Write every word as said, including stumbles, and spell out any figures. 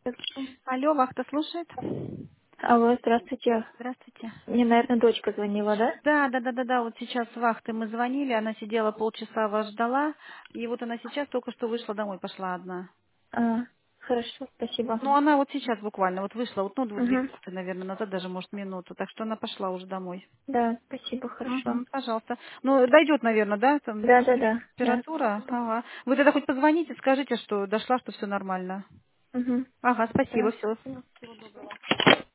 Алло, вахта слушает? Алло, здравствуйте. Здравствуйте. Мне, наверное, дочка звонила, да? Да, да, да, да, да, вот сейчас с вахты мы звонили, она сидела полчаса, вас ждала, и вот она сейчас только что вышла домой, пошла одна. А, хорошо, спасибо. Ну, она вот сейчас буквально вот вышла, вот, ну, две Угу. минуты, наверное, назад, даже, может, минуту, так что она пошла уже домой. Да, спасибо, хорошо. Угу, пожалуйста. Ну, дойдет, наверное, да, там Да, да, да, да, температура? спасибо. Ага. Вы тогда хоть позвоните, скажите, что дошла, что все нормально. Угу. Ага, спасибо, Да, все. спасибо.